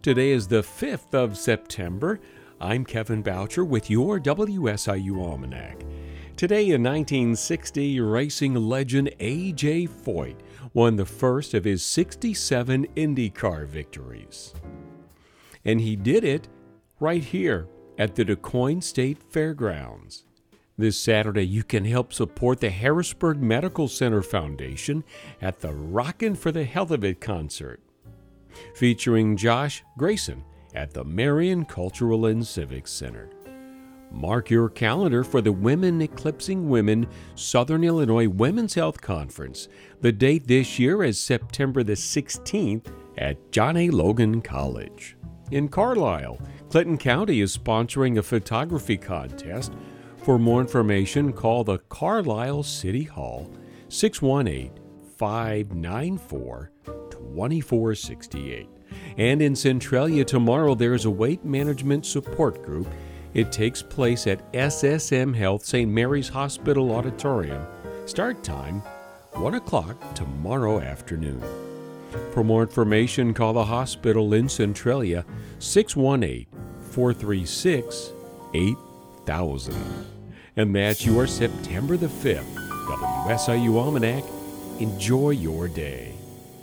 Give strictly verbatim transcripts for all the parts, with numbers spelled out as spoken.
Today is the fifth of September. I'm Kevin Boucher with your W S I U Almanac. Today in nineteen sixty, racing legend A J Foyt won the first of his sixty-seven IndyCar victories. And he did it right here at the DuQuoin State Fairgrounds. This Saturday, you can help support the Harrisburg Medical Center Foundation at the Rockin' for the Health of It concert, featuring Josh Grayson at the Marion Cultural and Civic Center. Mark your calendar for the Women Eclipsing Women Southern Illinois Women's Health Conference. The date this year is September the sixteenth at John A. Logan College. In Carlisle, Clinton County is sponsoring a photography contest. For more information, call the Carlisle City Hall, six one eight, five nine four, two four six eight. And in Centralia tomorrow, there's a weight management support group. It takes place at S S M Health Saint Mary's Hospital Auditorium. Start time, one o'clock tomorrow afternoon. For more information, call the hospital in Centralia, six one eight, four three six, eight thousand. And that's your September the fifth W S I U Almanac. Enjoy your day.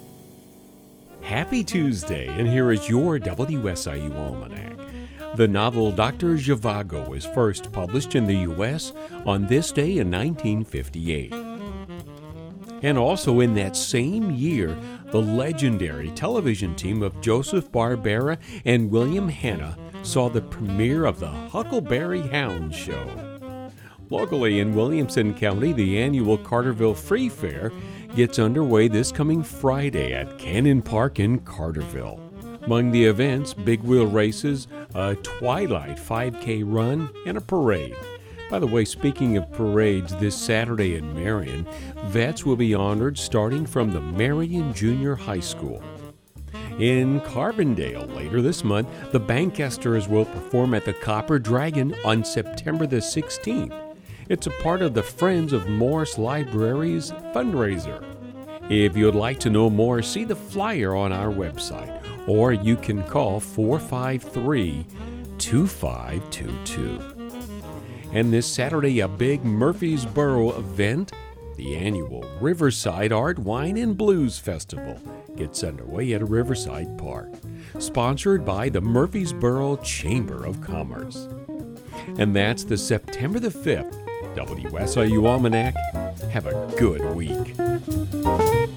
Happy Tuesday, and here is your W S I U Almanac. The novel Doctor Zhivago was first published in the U S on this day in nineteen fifty-eight. And also in that same year, the legendary television team of Joseph Barbera and William Hanna saw the premiere of the Huckleberry Hound Show. Locally in Williamson County, the annual Carterville Free Fair gets underway this coming Friday at Cannon Park in Carterville. Among the events, big wheel races, a Twilight five K run, and a parade. By the way, speaking of parades, this Saturday in Marion, vets will be honored starting from the Marion Junior High School. In Carbondale later this month, the Bankesters will perform at the Copper Dragon on September the sixteenth. It's a part of the Friends of Morris Library's fundraiser. If you'd like to know more, see the flyer on our website, or you can call four five three, two five two two. And this Saturday, a big Murfreesboro event, the annual Riverside Art, Wine, and Blues Festival, gets underway at Riverside Park, sponsored by the Murfreesboro Chamber of Commerce. And that's the September the fifth W S I U Almanac. Have a good week.